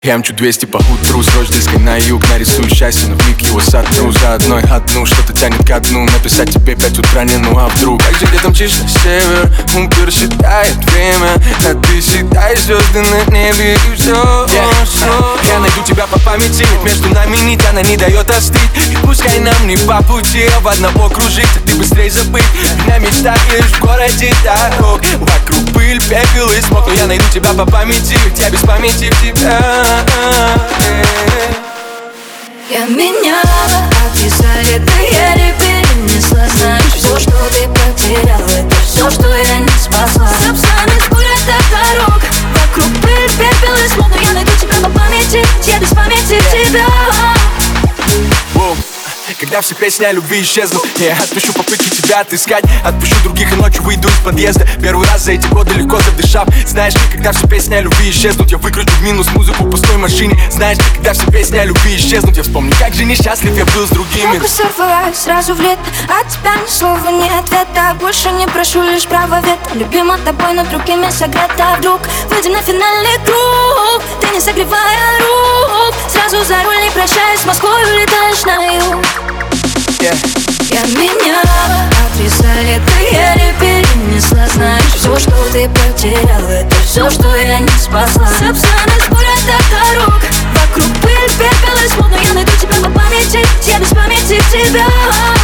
Я мчу 200 по утру с Рождеской на юг. Нарисую счастье, но вмиг его сотру. За одной одну, что-то тянет ко дну. Написать тебе 5 утра, не ну а вдруг. Как же где-то мчишь на север, Умпер считает время, а ты считай звезды на небе и все. Я найду тебя по памяти, ведь между нами нить, она не дает остыть. И пускай нам не по пути, об одного кружить, а ты быстрей забыть. Меня мечтаешь в городе дорог, вокруг пыль, пепел и смог. Но я найду тебя по памяти, ведь я без памяти в тебя. Я меняла, а ты за это еле перенесла. Знаешь, все, что ты потеряла, это все, что я не спасла. Сапсаны с города дорог, вокруг пыль, пепел и смог. Но я найду тебя по памяти, я без памяти в тебя. Когда все песни о любви исчезнут, я отпущу попытки тебя отыскать. Отпущу других и ночью выйду из подъезда. Первый раз за эти годы легко задышав. Знаешь, когда все песни о любви исчезнут, я выкручу в минус музыку в пустой машине. Знаешь, когда все песни о любви исчезнут, я вспомню, как же несчастлив я был с другими. Я сорвалась сразу в лето, от тебя ни слова, ни ответа. Больше не прошу, лишь право вето. Любима тобой, но другими согрета. Вдруг выйдем на финальный круг, ты не согревая рук. Сразу за руль, не прощаясь, в Москву улетаешь на юг. Я меняла, а ты за лето еле перенесла. Знаешь, все, что ты потеряла, это все, что я не спасла. Сапсаны с города дорог, вокруг пыль, пепел и смог. Но я найду тебя по памяти, я без памяти в тебя.